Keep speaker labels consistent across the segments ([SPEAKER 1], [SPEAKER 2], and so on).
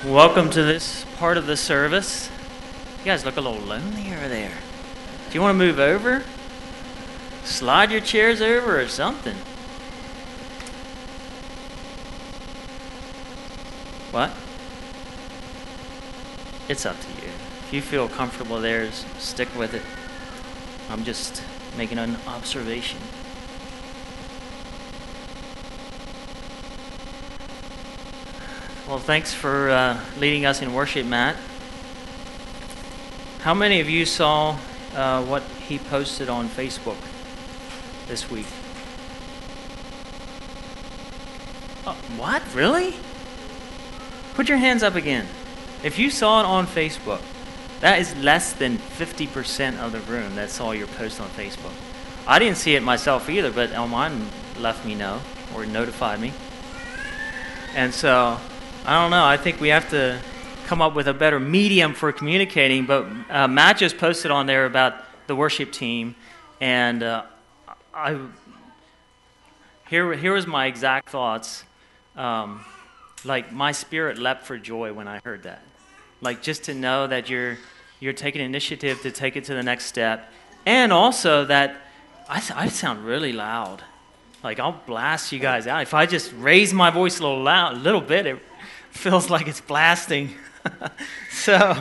[SPEAKER 1] Welcome to this part of the service. You guys look a little lonely over there. Do you want to move over? Slide your chairs over or something. What? It's up to you. If you feel comfortable there, stick with it. I'm just making an observation. Well, thanks for leading us in worship, Matt. How many of you saw what he posted on Facebook this week? What? Really? Put your hands up again. If you saw it on Facebook, that is less than 50% of the room that saw your post on Facebook. I didn't see it myself either, but mine left me know or notified me. And so, I don't know. I think we have to come up with a better medium for communicating. But Matt just posted on there about the worship team, and here was my exact thoughts. Like my spirit leapt for joy when I heard that. Like just to know that you're taking initiative to take it to the next step, and also that I sound really loud. Like I'll blast you guys out if I just raise my voice a little bit. It feels like it's blasting. So,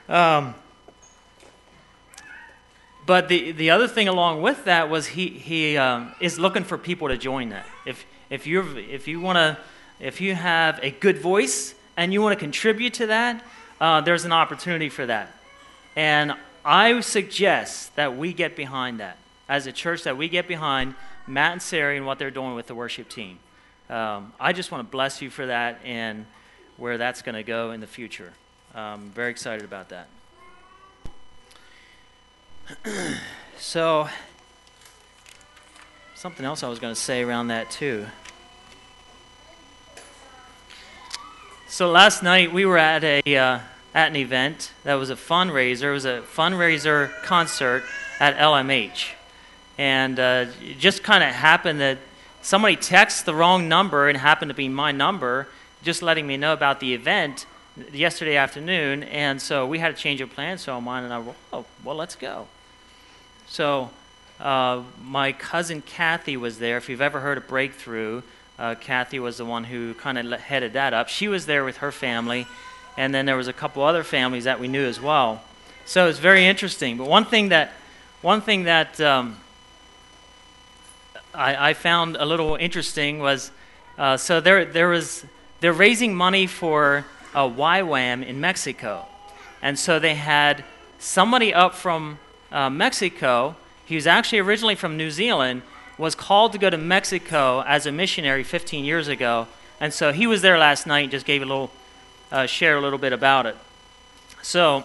[SPEAKER 1] but the other thing along with that was he is looking for people to join that. If you have a good voice and you want to contribute to that, there's an opportunity for that. And I suggest that we get behind that as a church. That we get behind Matt and Sari and what they're doing with the worship team. I just want to bless you for that and where that's going to go in the future. I'm very excited about that. So, something else I was going to say around that too. So last night we were at an event that was a fundraiser. It was a fundraiser concert at LMH. And it just kind of happened that somebody texted the wrong number and it happened to be my number, just letting me know about the event yesterday afternoon. And so we had a change of plans, so mine and I were, well, let's go. So my cousin Kathy was there. If you've ever heard of Breakthrough, Kathy was the one who kind of headed that up. She was there with her family, and then there was a couple other families that we knew as well. So it was very interesting. But one thing that I found a little interesting was so they're raising money for YWAM in Mexico, and so they had somebody up from Mexico. He was actually originally from New Zealand, was called to go to Mexico as a missionary 15 years ago, and so he was there last night and just gave shared a little bit about it. So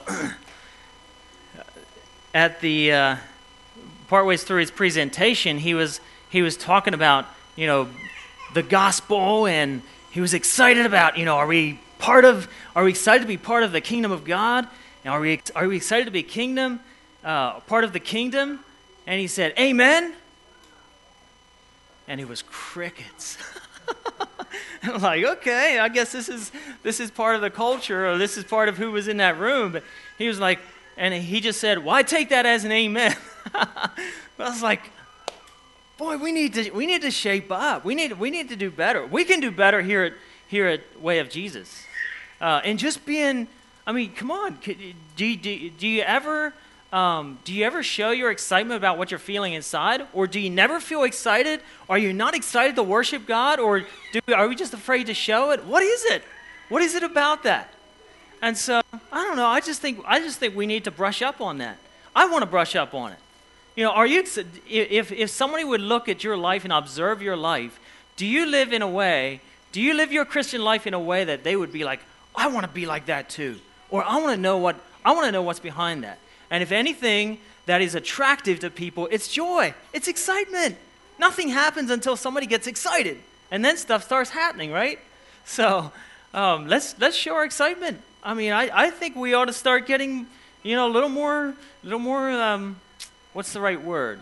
[SPEAKER 1] at the partway through his presentation, he was talking about the gospel, and he was excited about are we excited to be part of the kingdom of God? And are we excited to be part of the kingdom? And he said, "Amen." And it was crickets. I'm like, okay, I guess this is part of the culture, or this is part of who was in that room. But he was like, and he just said, "Well, I take that as an amen." But I was like, boy, we need to shape up. We need to do better. We can do better here at Way of Jesus. And just being, come on. Do you ever show your excitement about what you're feeling inside, or do you never feel excited? Are you not excited to worship God, or are we just afraid to show it? What is it? What is it about that? And so I don't know. I just think we need to brush up on that. I want to brush up on it. Are you? If somebody would look at your life and observe your life, do you live your Christian life in a way that they would be like, I want to be like that too, or I want to know what's behind that. And if anything that is attractive to people, it's joy, it's excitement. Nothing happens until somebody gets excited, and then stuff starts happening, right? So let's show our excitement. I think we ought to start getting a little more. What's the right word?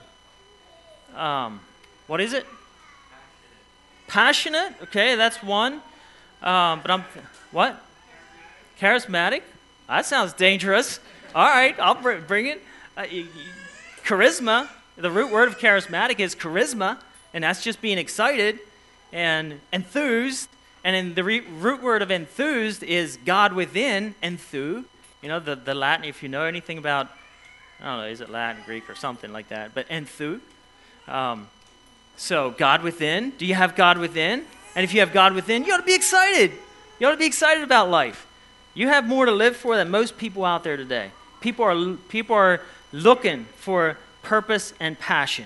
[SPEAKER 1] What is it? Passionate. Okay, that's one. But what? Charismatic? That sounds dangerous. All right, I'll bring it. Charisma, the root word of charismatic is charisma, and that's just being excited and enthused. And then the root word of enthused is God within, enthu. You know, the Latin, if you know anything about, I don't know, is it Latin, Greek, or something like that, but enthu. So God within. Do you have God within? And if you have God within, you ought to be excited. You ought to be excited about life. You have more to live for than most people out there today. People are looking for purpose and passion.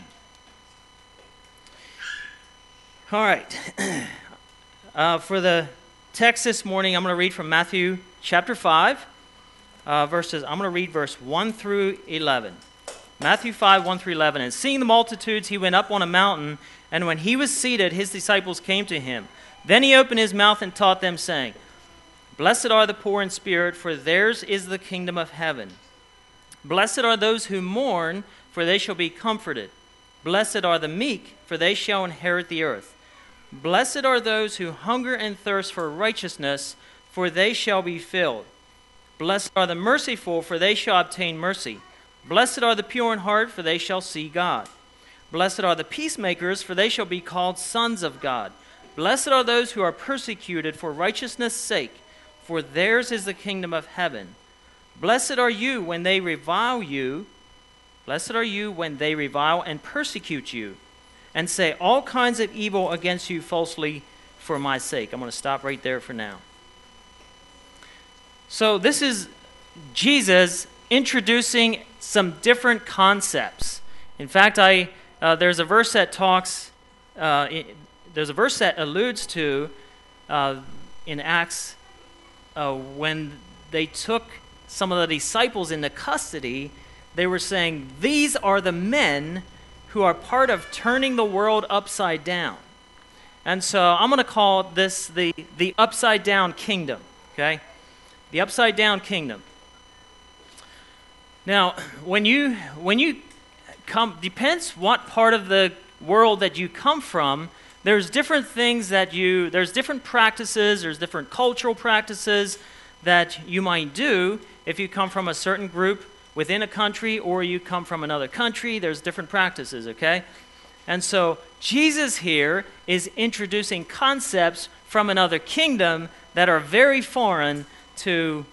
[SPEAKER 1] All right. For the text this morning, I'm going to read from Matthew chapter 5, I'm going to read verse 1 through 11. Matthew 5, 1 through 11. And seeing the multitudes, he went up on a mountain, and when he was seated, his disciples came to him. Then he opened his mouth and taught them, saying, Blessed are the poor in spirit, for theirs is the kingdom of heaven. Blessed are those who mourn, for they shall be comforted. Blessed are the meek, for they shall inherit the earth. Blessed are those who hunger and thirst for righteousness, for they shall be filled. Blessed are the merciful, for they shall obtain mercy. Blessed are the pure in heart, for they shall see God. Blessed are the peacemakers, for they shall be called sons of God. Blessed are those who are persecuted for righteousness' sake, for theirs is the kingdom of heaven. Blessed are you when they revile you. Blessed are you when they revile and persecute you, and say all kinds of evil against you falsely for my sake. I'm going to stop right there for now. So this is Jesus introducing some different concepts. In fact, there's a verse that alludes to in Acts when they took some of the disciples into custody. They were saying, these are the men who are part of turning the world upside down. And so I'm going to call this the upside down kingdom, okay? The upside down kingdom. Now, when you come, depends what part of the world that you come from, there's different things there's different practices, there's different cultural practices that you might do if you come from a certain group within a country or you come from another country. There's different practices, okay? And so Jesus here is introducing concepts from another kingdom that are very foreign to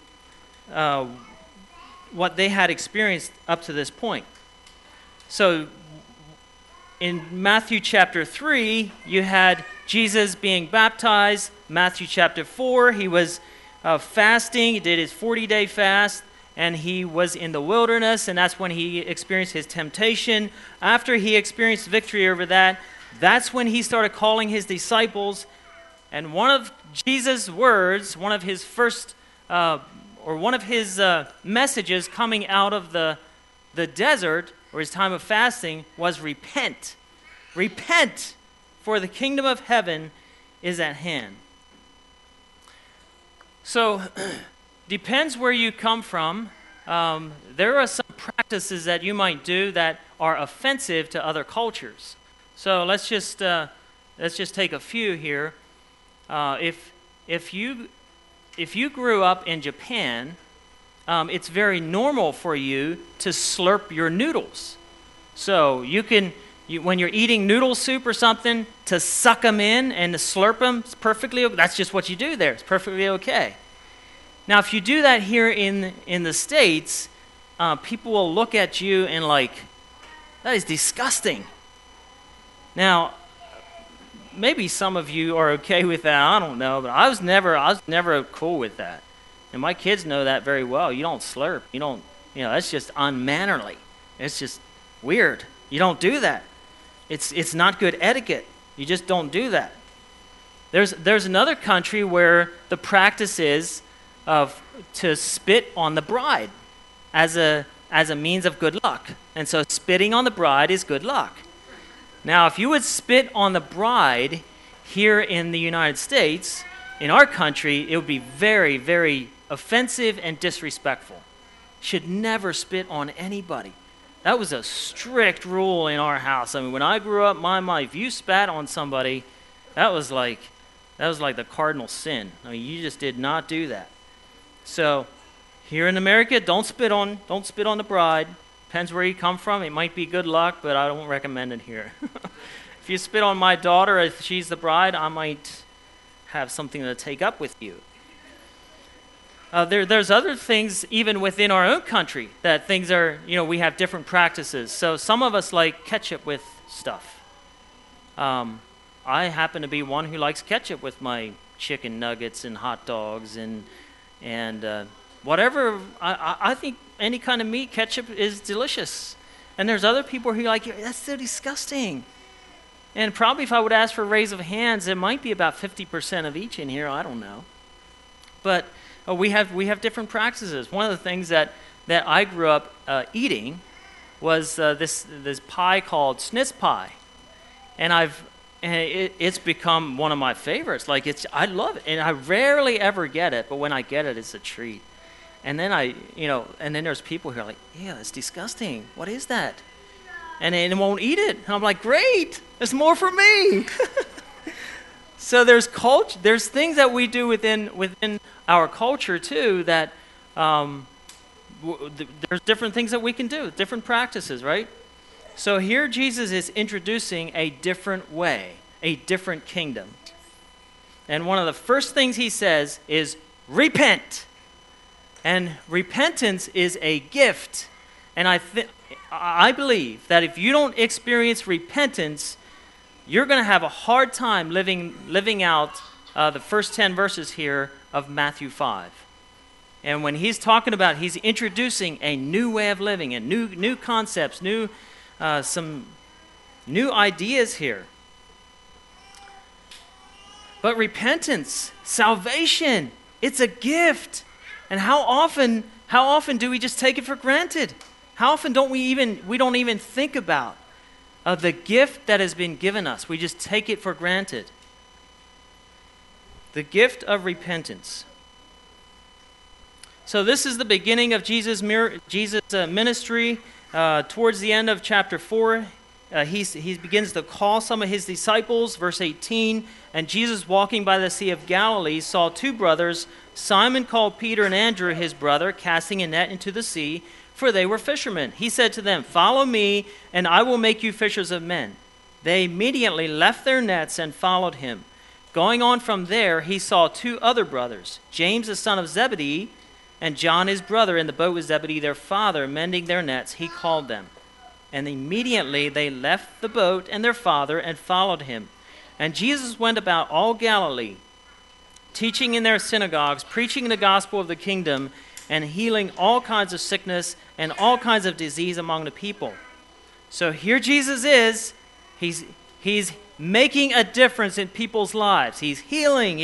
[SPEAKER 1] what they had experienced up to this point. So in Matthew chapter 3, you had Jesus being baptized. Matthew chapter 4, he was fasting. He did his 40-day fast, and he was in the wilderness, and that's when he experienced his temptation. After he experienced victory over that, that's when he started calling his disciples. And one of Jesus' words, one of his first, one of his messages coming out of the desert, or his time of fasting, was repent. Repent, for the kingdom of heaven is at hand. So, depends where you come from. There are some practices that you might do that are offensive to other cultures. So let's just take a few here. If you grew up in Japan, it's very normal for you to slurp your noodles. So when you're eating noodle soup or something, to suck them in and to slurp them, it's perfectly okay. That's just what you do there. It's perfectly okay. Now, if you do that here in the States, people will look at you and like, that is disgusting. Now, maybe some of you are okay with that. I don't know, but I was never cool with that. And my kids know that very well. You don't slurp. That's just unmannerly. It's just weird. You don't do that. It's not good etiquette. You just don't do that. There's another country where the practice is to spit on the bride as a means of good luck. And so spitting on the bride is good luck. Now, if you would spit on the bride here in the United States, in our country, it would be very, very offensive and disrespectful. Should never spit on anybody. That was a strict rule in our house. I mean, when I grew up, if you spat on somebody, that was like the cardinal sin. I mean, you just did not do that. So here in America, don't spit on the bride. Depends where you come from. It might be good luck, but I don't recommend it here. If you spit on my daughter, if she's the bride, I might have something to take up with you. There's other things even within our own country that things are, we have different practices. So some of us like ketchup with stuff. I happen to be one who likes ketchup with my chicken nuggets and hot dogs and whatever. I think any kind of meat, ketchup is delicious. And there's other people who are like, that's so disgusting. And probably if I would ask for a raise of hands, it might be about 50% of each in here. I don't know. But we have different practices. One of the things that I grew up eating was this pie called Schnitz pie, and it's become one of my favorites. I love it, and I rarely ever get it, but when I get it, it's a treat. And then and then there's people who are like, yeah, that's disgusting. What is that? And they won't eat it. And I'm like, great, there's more for me. So there's culture. There's things that we do within our culture too that there's different things that we can do, different practices, right? So here Jesus is introducing a different way, a different kingdom. And one of the first things he says is repent. And repentance is a gift. And I believe that if you don't experience repentance, you're going to have a hard time living out the first 10 verses here of Matthew 5. And when he's talking about, he's introducing a new way of living and new concepts, some new ideas here. But repentance, salvation, it's a gift. And how often do we just take it for granted? How often don't we don't even think about the gift that has been given us? We just take it for granted. The gift of repentance. So this is the beginning of Jesus' ministry. Towards the end of chapter 4, he begins to call some of his disciples. Verse 18, and Jesus, walking by the Sea of Galilee, saw two brothers, Simon called Peter and Andrew his brother, casting a net into the sea, for they were fishermen. He said to them, follow me, and I will make you fishers of men. They immediately left their nets and followed him. Going on from there, he saw two other brothers, James the son of Zebedee, and John his brother, in the boat with Zebedee their father, mending their nets. He called them. And immediately they left the boat and their father and followed him. And Jesus went about all Galilee, teaching in their synagogues, preaching the gospel of the kingdom, and healing all kinds of sickness and all kinds of disease among the people. So here Jesus is. He's making a difference in people's lives. He's healing.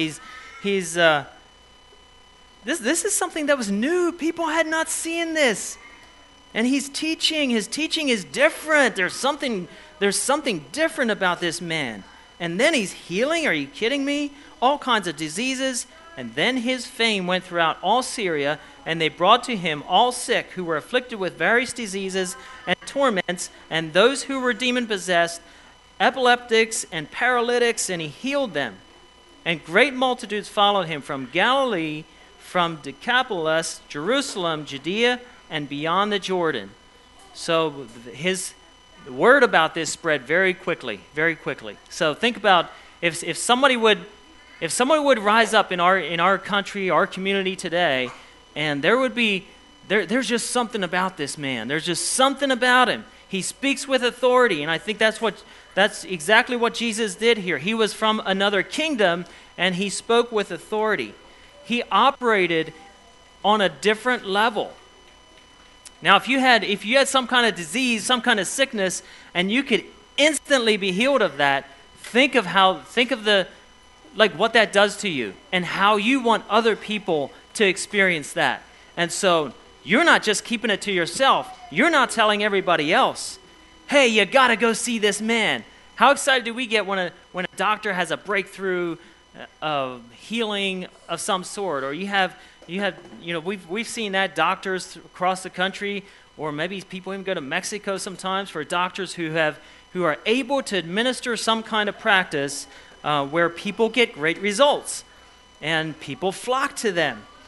[SPEAKER 1] This is something that was new. People had not seen this. And he's teaching. His teaching is different. There's something different about this man. And then he's healing. Are you kidding me? All kinds of diseases. And then his fame went throughout all Syria, and they brought to him all sick who were afflicted with various diseases and torments, and those who were demon-possessed, epileptics and paralytics, and he healed them. And great multitudes followed him from Galilee, from Decapolis, Jerusalem, Judea, and beyond the Jordan. So the word about this spread very quickly, very quickly. So think about if somebody would rise up in our country, our community today, and there's just something about this man. There's just something about him. He speaks with authority, and I think that's exactly what Jesus did here. He was from another kingdom, and he spoke with authority. He operated on a different level. Now, if you had some kind of disease, some kind of sickness, and you could instantly be healed of that, think of what that does to you and how you want other people to experience that. And so you're not just keeping it to yourself. You're not telling everybody else, hey, you got to go see this man. How excited do we get when a doctor has a breakthrough of healing of some sort? Or we've seen that doctors across the country, or maybe people even go to Mexico sometimes for doctors who are able to administer some kind of practice where people get great results and people flock to them.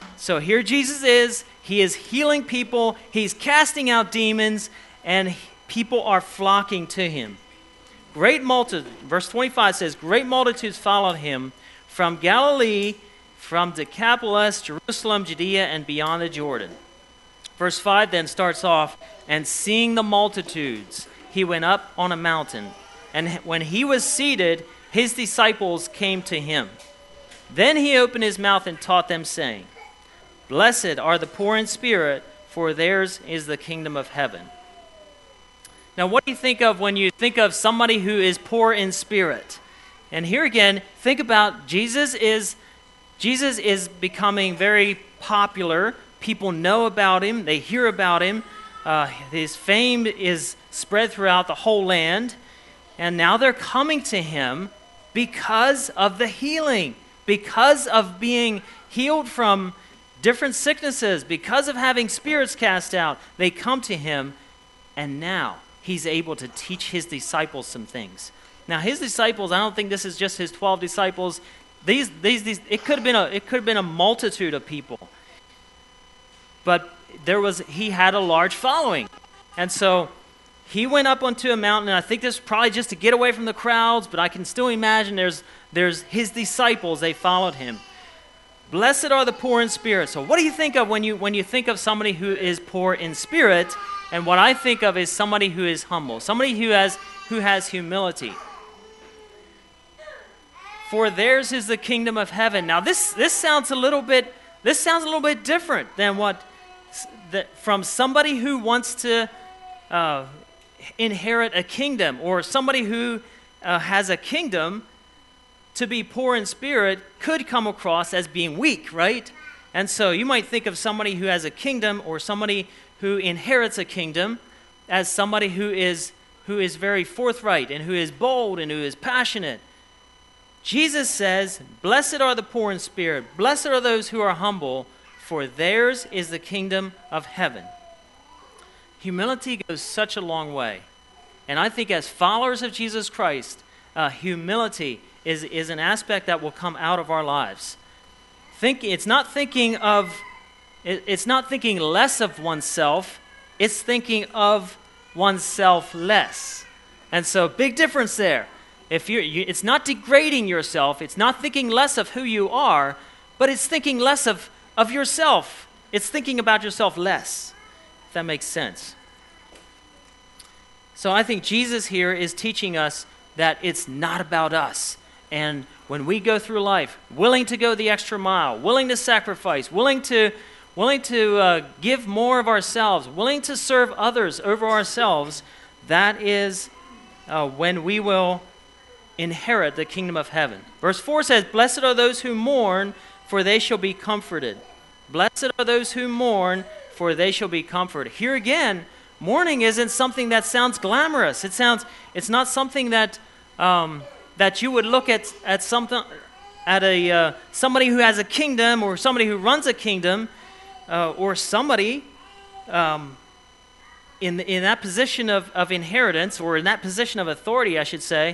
[SPEAKER 1] So here Jesus is. He is healing people. He's casting out demons, and people are flocking to him. Great multitude, verse 25 says, great multitudes followed him from Galilee, from Decapolis, Jerusalem, Judea, and beyond the Jordan. Verse 5 then starts off, and seeing the multitudes, he went up on a mountain. And when he was seated, his disciples came to him. Then he opened his mouth and taught them, saying, Blessed are the poor in spirit, for theirs is the kingdom of heaven. Now, what do you think of when you think of somebody who is poor in spirit? And here again, think about Jesus is becoming very popular. People know about him. They hear about him. His fame is spread throughout the whole land. And now they're coming to him because of the healing, because of being healed from different sicknesses, because of having spirits cast out. They come to him, and now he's able to teach his disciples some things. Now, his disciples, I don't think this is just his 12 disciples. It could have been a multitude of people. But he had a large following. And so he went up onto a mountain, and I think this was probably just to get away from the crowds, but I can still imagine there's his disciples, they followed him. Blessed are the poor in spirit. So what do you think of when you think of somebody who is poor in spirit? And what I think of is somebody who is humble, somebody who has humility. For theirs is the kingdom of heaven. Now this sounds a little bit different than from somebody who wants to inherit a kingdom, or somebody who has a kingdom. To be poor in spirit could come across as being weak, right? And so you might think of somebody who has a kingdom, or somebody who inherits a kingdom, as somebody who is very forthright and who is bold and who is passionate. Jesus says, Blessed are the poor in spirit, blessed are those who are humble, for theirs is the kingdom of heaven. Humility goes such a long way. And I think as followers of Jesus Christ, humility is an aspect that will come out of our lives. It's not thinking less of oneself, it's thinking of oneself less. And so big difference there. It's not degrading yourself, it's not thinking less of who you are, but it's thinking less of yourself. It's thinking about yourself less, if that makes sense. So I think Jesus here is teaching us that it's not about us. And when we go through life, willing to go the extra mile, willing to sacrifice, willing to give more of ourselves, willing to serve others over ourselves, that is when we will inherit the kingdom of heaven. Verse 4 says, Blessed are those who mourn, for they shall be comforted. Blessed are those who mourn, for they shall be comforted. Here again, mourning isn't something that sounds glamorous. It's not something that you would look at somebody who has a kingdom, or somebody who runs a kingdom, or somebody in that position of inheritance, or in that position of authority, I should say.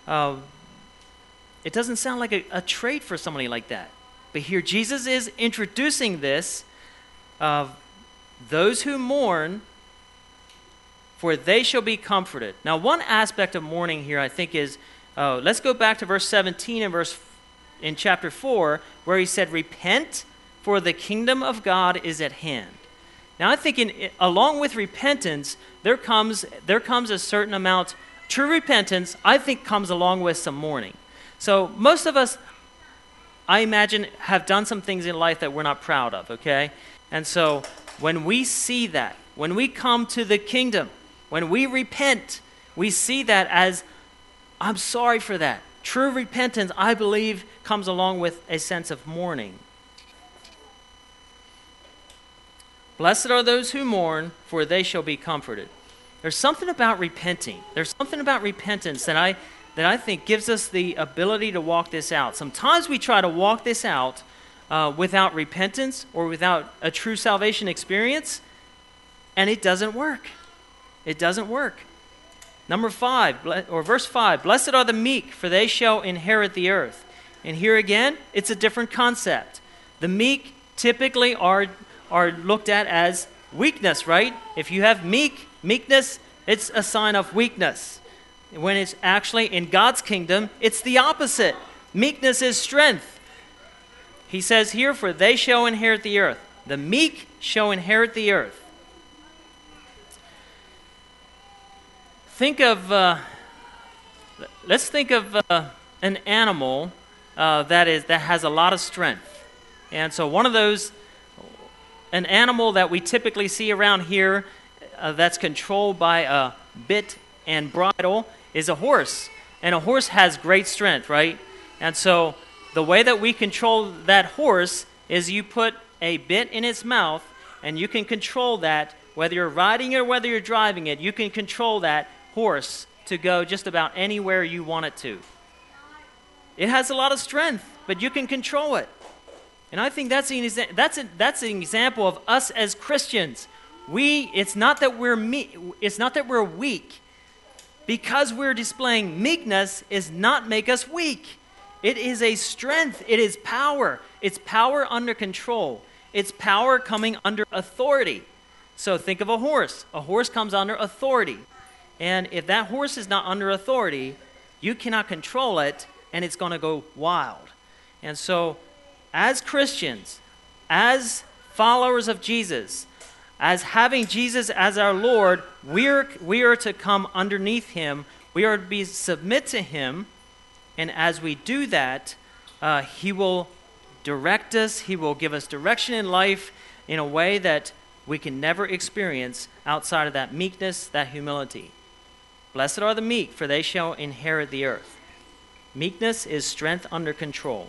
[SPEAKER 1] It doesn't sound like a trait for somebody like that. But here Jesus is introducing this of those who mourn, for they shall be comforted. Now, one aspect of mourning here, I think, is let's go back to verse 17 in chapter 4, where he said, Repent, for the kingdom of God is at hand. Now, I think along with repentance, there comes a certain amount. True repentance, I think, comes along with some mourning. So most of us, I imagine, have done some things in life that we're not proud of, okay? And so when we see that, when we come to the kingdom, when we repent, we see that as, I'm sorry for that. True repentance, I believe, comes along with a sense of mourning. Blessed are those who mourn, for they shall be comforted. There's something about repenting. There's something about repentance that I think gives us the ability to walk this out. Sometimes we try to walk this out without repentance or without a true salvation experience, and it doesn't work. It doesn't work. Verse 5, Blessed are the meek, for they shall inherit the earth. And here again, it's a different concept. The meek typically are looked at as weakness, right? If you have meekness, it's a sign of weakness. When it's actually in God's kingdom, it's the opposite. Meekness is strength. He says here, for they shall inherit the earth. The meek shall inherit the earth. Let's think of an animal that has a lot of strength. And so one of those, an animal that we typically see around here that's controlled by a bit and bridle is a horse. And a horse has great strength, right? And so the way that we control that horse is you put a bit in its mouth, and you can control that, whether you're riding it or whether you're driving it, you can control that horse to go just about anywhere you want it to. It has a lot of strength, but you can control it. And I think that's an example of us as Christians. It's not that we're weak. Because we're displaying meekness is not make us weak. It is a strength. It is power. It's power under control. It's power coming under authority. So think of a horse. A horse comes under authority. And if that horse is not under authority, you cannot control it, and it's going to go wild. And so, as Christians, as followers of Jesus, as having Jesus as our Lord, we are to come underneath him. We are to submit to him. And as we do that, he will direct us. He will give us direction in life in a way that we can never experience outside of that meekness, that humility. Blessed are the meek, for they shall inherit the earth. Meekness is strength under control.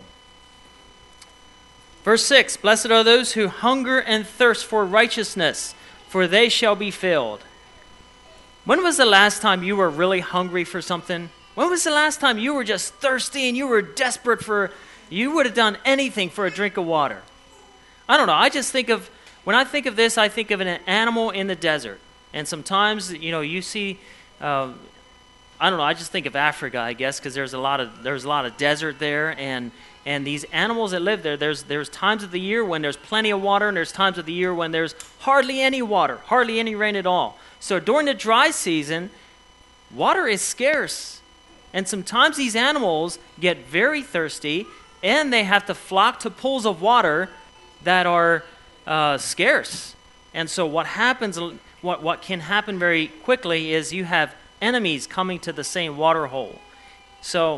[SPEAKER 1] Verse 6, blessed are those who hunger and thirst for righteousness, for they shall be filled. When was the last time you were really hungry for something? When was the last time you were just thirsty and you were desperate you would have done anything for a drink of water? I don't know, when I think of this, I think of an animal in the desert. And sometimes, you see, I don't know, I just think of Africa, I guess, because there's a lot of desert there, and these animals that live there, there's times of the year when there's plenty of water, and there's times of the year when there's hardly any water, hardly any rain at all. So during the dry season, water is scarce. And sometimes these animals get very thirsty, and they have to flock to pools of water that are scarce. And so what happens, what can happen very quickly is you have enemies coming to the same water hole. So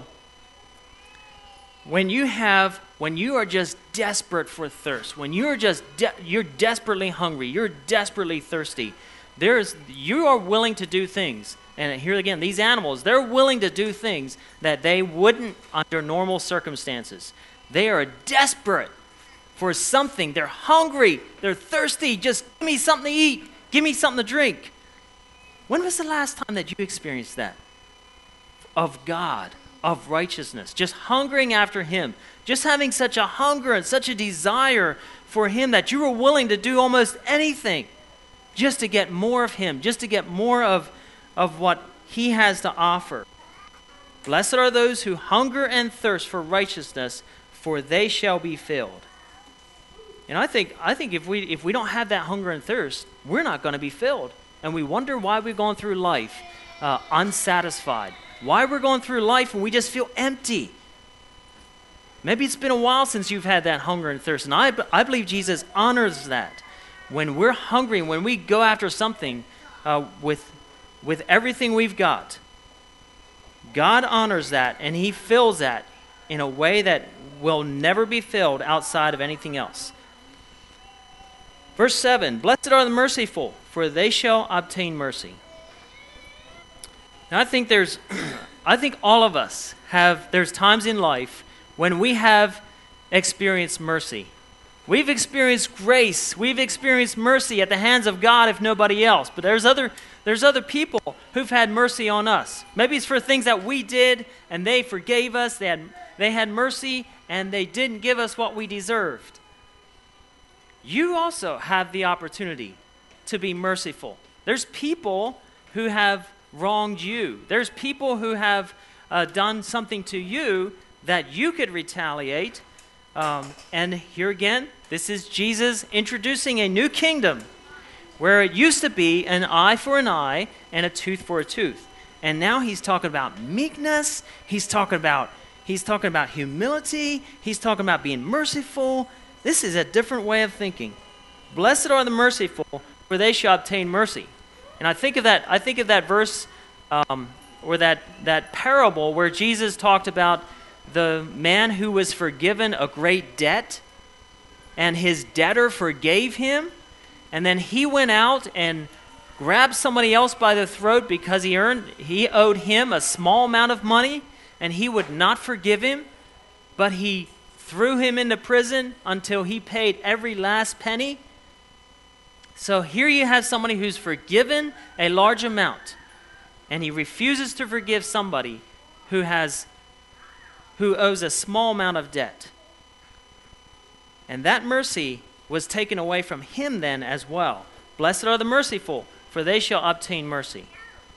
[SPEAKER 1] when you are just desperate for thirst, when you're you're desperately hungry, you're desperately thirsty, you are willing to do things. And here again, these animals, they're willing to do things that they wouldn't under normal circumstances. They are desperate for something. They're hungry. They're thirsty. Just give me something to eat. Give me something to drink. When was the last time that you experienced that? Of God, of righteousness, just hungering after him, just having such a hunger and such a desire for him that you were willing to do almost anything just to get more of him, just to get more of what he has to offer. Blessed are those who hunger and thirst for righteousness, for they shall be filled. And I think if we don't have that hunger and thirst, we're not going to be filled. And we wonder why we're going through life unsatisfied. Why we're going through life and we just feel empty. Maybe it's been a while since you've had that hunger and thirst. And I believe Jesus honors that. When we're hungry, when we go after something with everything we've got, God honors that, and he fills that in a way that will never be filled outside of anything else. Verse 7, blessed are the merciful, for they shall obtain mercy. Now I think all of us there's times in life when we have experienced mercy. We've experienced grace. We've experienced mercy at the hands of God, if nobody else. But there's other people who've had mercy on us. Maybe it's for things that we did, and they forgave us. They had mercy, and they didn't give us what we deserved. You also have the opportunity to be merciful. There's people who have wronged you. There's people who have done something to you that you could retaliate And here again, this is Jesus introducing a new kingdom where it used to be an eye for an eye and a tooth for a tooth. And now he's talking about meekness. He's talking about humility. He's talking about being merciful. This is a different way of thinking. Blessed are the merciful, for they shall obtain mercy. And I think of that verse or that parable where Jesus talked about the man who was forgiven a great debt, and his debtor forgave him, and then he went out and grabbed somebody else by the throat because he owed him a small amount of money, and he would not forgive him, but he threw him into prison until he paid every last penny. So here you have somebody who's forgiven a large amount, and he refuses to forgive somebody who owes a small amount of debt. And that mercy was taken away from him then as well. Blessed are the merciful, for they shall obtain mercy.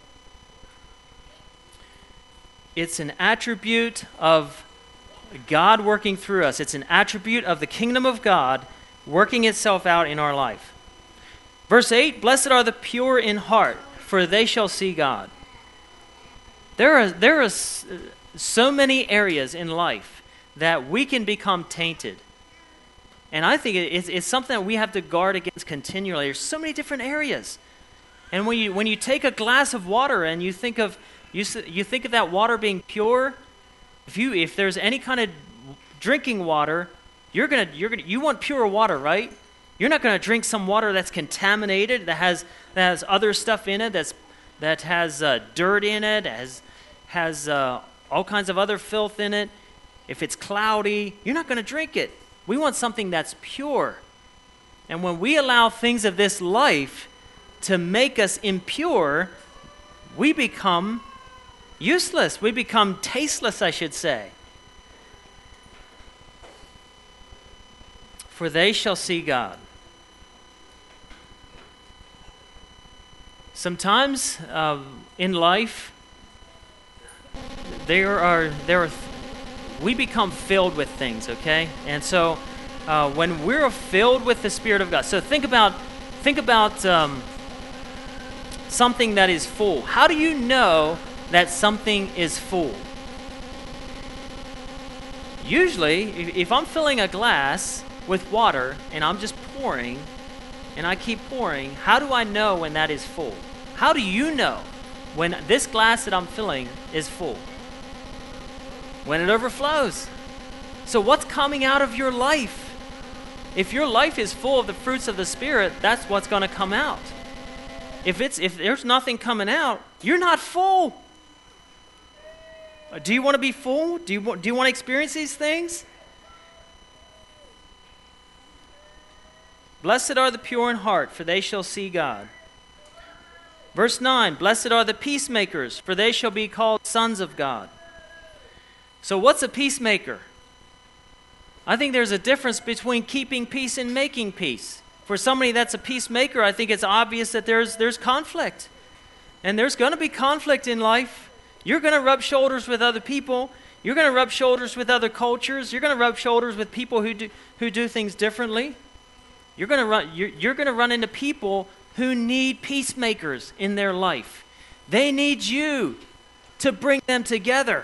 [SPEAKER 1] It's an attribute of God working through us. It's an attribute of the kingdom of God working itself out in our life. Verse 8, blessed are the pure in heart, for they shall see God. There are so many areas in life that we can become tainted. And I think it's something that we have to guard against continually. There's so many different areas. And when you take a glass of water and you think of that water being pure, if there's any kind of drinking water, you want pure water, right? You're not going to drink some water that's contaminated, that has other stuff in it, that has dirt in it, has all kinds of other filth in it. If it's cloudy, you're not going to drink it. We want something that's pure. And when we allow things of this life to make us impure, we become useless. We become tasteless, I should say. For they shall see God. Sometimes in life, we become filled with things, okay? And so when we're filled with the Spirit of God, so think about something that is full. How do you know that something is full? Usually, if I'm filling a glass with water and I'm just pouring, and I keep pouring, how do I know when that is full? How do you know when this glass that I'm filling is full? When it overflows. So what's coming out of your life? If your life is full of the fruits of the Spirit, that's what's going to come out. If there's nothing coming out, you're not full. Do you want to be full? Do you want to experience these things? Blessed are the pure in heart, for they shall see God. Verse 9, blessed are the peacemakers, for they shall be called sons of God. So what's a peacemaker? I think there's a difference between keeping peace and making peace. For somebody that's a peacemaker, I think it's obvious that there's conflict. And there's going to be conflict in life. You're going to rub shoulders with other people. You're going to rub shoulders with other cultures. You're going to rub shoulders with people who do things differently. You're going to run into people who need peacemakers in their life. They need you to bring them together.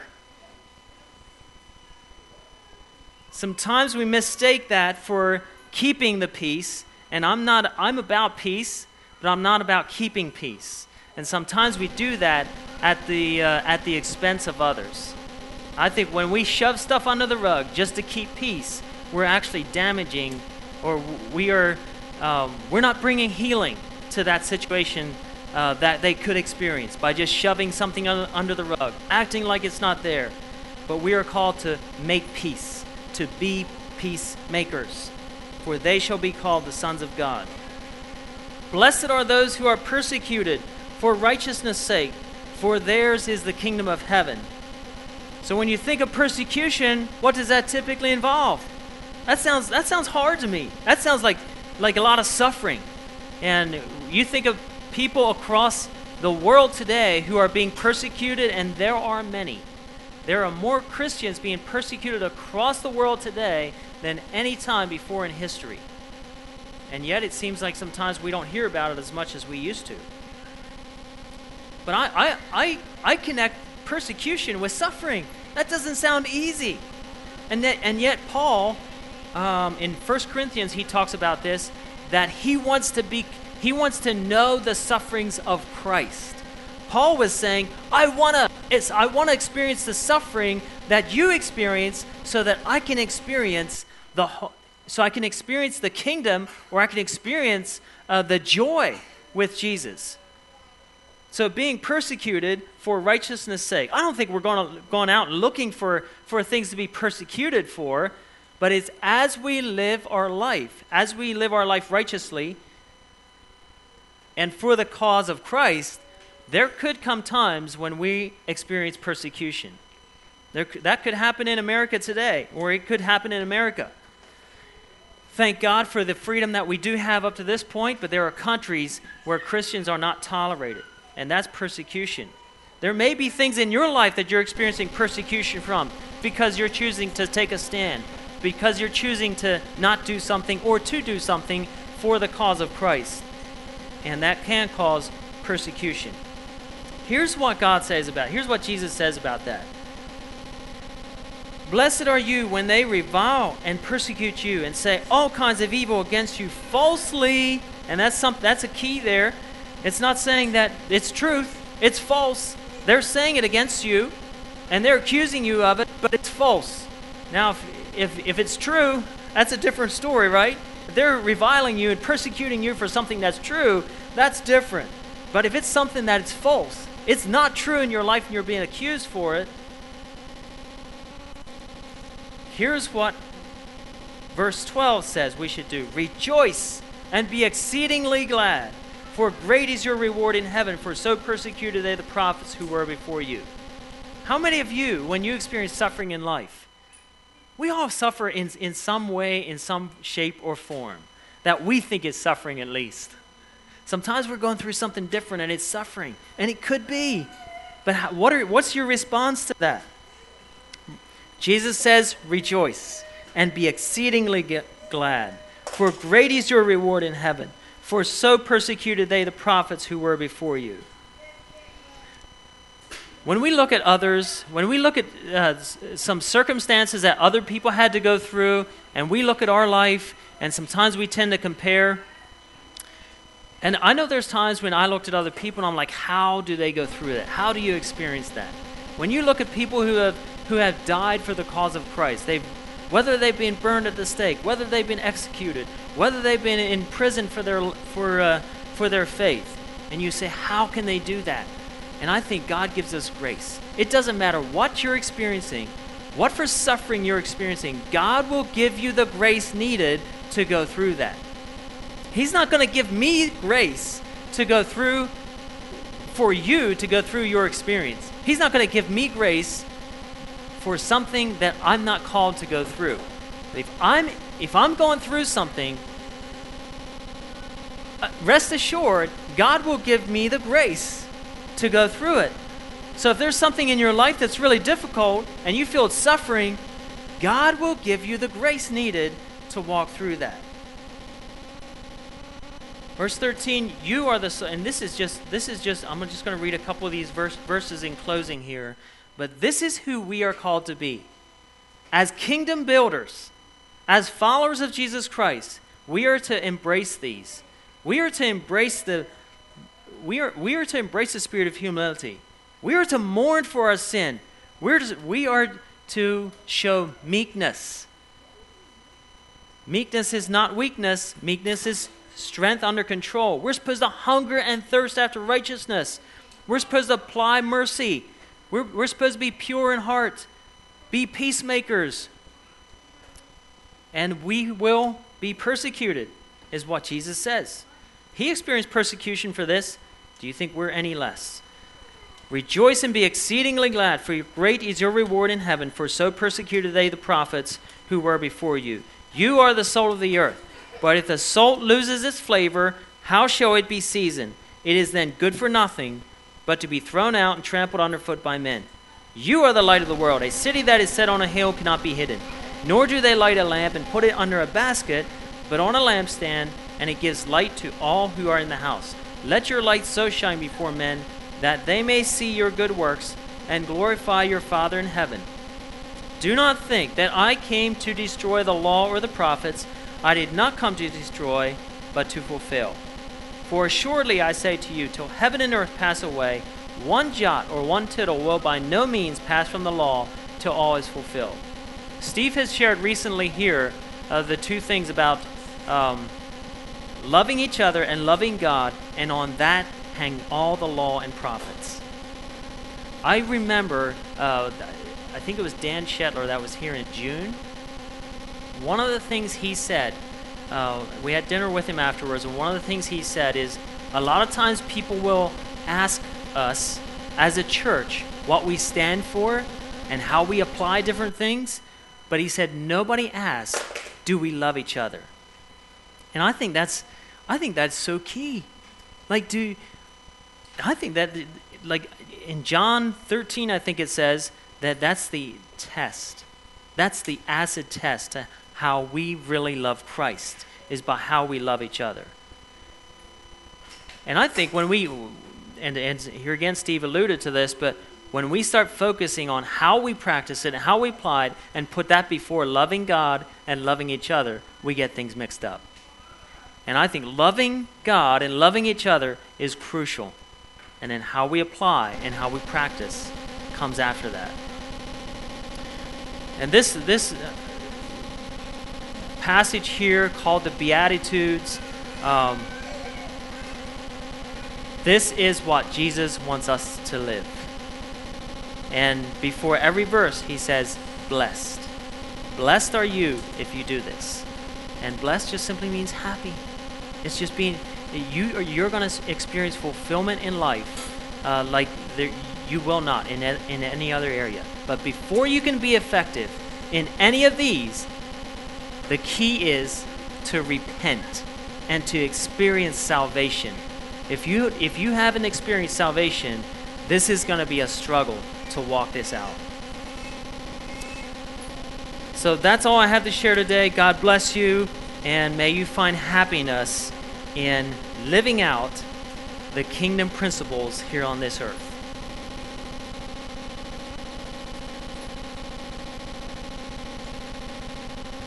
[SPEAKER 1] Sometimes we mistake that for keeping the peace, and I'm about peace, but I'm not about keeping peace. And sometimes we do that at the expense of others. I think when we shove stuff under the rug just to keep peace, we're actually damaging, or we're not bringing healing to that situation that they could experience by just shoving something under the rug, acting like it's not there. But we are called to make peace, to be peacemakers, for they shall be called the sons of God. Blessed are those who are persecuted for righteousness' sake, for theirs is the kingdom of heaven. So when you think of persecution, what does that typically involve? That sounds hard to me. That sounds like a lot of suffering. And you think of people across the world today who are being persecuted, and there are many. There are more Christians being persecuted across the world today than any time before in history. And yet it seems like sometimes we don't hear about it as much as we used to. But I connect persecution with suffering. That doesn't sound easy. And yet Paul, in 1 Corinthians, he talks about this, that he wants to know the sufferings of Christ. Paul was saying, I want to experience the suffering that you experience so that I can experience the kingdom, or I can experience the joy with Jesus. So being persecuted for righteousness' sake. I don't think we're going out and looking for things to be persecuted for, but it's as we live our life righteously and for the cause of Christ, there could come times when we experience persecution. That could happen in America today, or it could happen in America. Thank God for the freedom that we do have up to this point, but there are countries where Christians are not tolerated, and that's persecution. There may be things in your life that you're experiencing persecution from because you're choosing to take a stand, because you're choosing to not do something or to do something for the cause of Christ. And that can cause persecution. Here's what Jesus says about that. Blessed are you when they revile and persecute you and say all kinds of evil against you falsely. And that's a key there. It's not saying that it's truth. It's false. They're saying it against you, and they're accusing you of it, but it's false. Now, if it's true, that's a different story, right? If they're reviling you and persecuting you for something that's true, that's different. But if it's something that is false, it's not true in your life and you're being accused for it, here's what verse 12 says we should do. Rejoice and be exceedingly glad, for great is your reward in heaven, for so persecuted they the prophets who were before you. How many of you, when you experience suffering in life, we all suffer in some way, in some shape or form, that we think is suffering at least. Sometimes we're going through something different and it's suffering, and it could be. But what's your response to that? Jesus says, rejoice and be exceedingly glad, for great is your reward in heaven, for so persecuted they the prophets who were before you. When we look at others, when we look at some circumstances that other people had to go through, and we look at our life, and sometimes we tend to compare. And I know there's times when I looked at other people and I'm like, how do they go through that? How do you experience that? When you look at people who have died for the cause of Christ, whether they've been burned at the stake, whether they've been executed, whether they've been in prison for their faith, and you say, how can they do that? And I think God gives us grace. It doesn't matter what you're experiencing, what for suffering you're experiencing, God will give you the grace needed to go through that. He's not going to give me grace to go through for you to go through your experience. He's not going to give me grace for something that I'm not called to go through. But if I'm going through something, rest assured, God will give me the grace to go through it. So if there's something in your life that's really difficult and you feel it's suffering, God will give you the grace needed to walk through that. Verse 13, you are the, and this is just, I'm just going to read a couple of these verses in closing here, but this is who we are called to be. As kingdom builders, as followers of Jesus Christ, we are to embrace these. We are to embrace the spirit of humility. We are to mourn for our sin. We are to show meekness. Meekness is not weakness. Meekness is strength under control. We're supposed to hunger and thirst after righteousness. We're supposed to apply mercy. We're supposed to be pure in heart. Be peacemakers. And we will be persecuted, is what Jesus says. He experienced persecution for this. Do you think we're any less? Rejoice and be exceedingly glad, for great is your reward in heaven, for so persecuted they the prophets who were before you. You are the salt of the earth. But if the salt loses its flavor, how shall it be seasoned? It is then good for nothing, but to be thrown out and trampled underfoot by men. You are the light of the world. A city that is set on a hill cannot be hidden. Nor do they light a lamp and put it under a basket, but on a lampstand, and it gives light to all who are in the house. Let your light so shine before men that they may see your good works and glorify your Father in heaven. Do not think that I came to destroy the law or the prophets. I did not come to destroy, but to fulfill. For assuredly I say to you, till heaven and earth pass away, one jot or one tittle will by no means pass from the law till all is fulfilled. Steve has shared recently here the two things about loving each other and loving God, and on that hang all the law and prophets. I remember, I think it was Dan Shetler that was here in June. One of the things he said, we had dinner with him afterwards, and one of the things he said is, a lot of times people will ask us as a church what we stand for and how we apply different things, but he said nobody asks, do we love each other? And I think that's so key. Like, I think that, like in John 13, I think it says that that's the test. That's the acid test to how we really love Christ, is by how we love each other. And I think when we, and here again Steve alluded to this, but when we start focusing on how we practice it and how we apply it and put that before loving God and loving each other, we get things mixed up. And I think loving God and loving each other is crucial. And then how we apply and how we practice comes after that. And this passage here called the Beatitudes, this is what Jesus wants us to live. And before every verse, he says, blessed. Blessed are you if you do this. And blessed just simply means happy. It's just being, you're going to experience fulfillment in life like you will not in any other area. But before you can be effective in any of these, the key is to repent and to experience salvation. If you haven't experienced salvation, this is going to be a struggle to walk this out. So that's all I have to share today. God bless you, and may you find happiness in living out the kingdom principles here on this earth.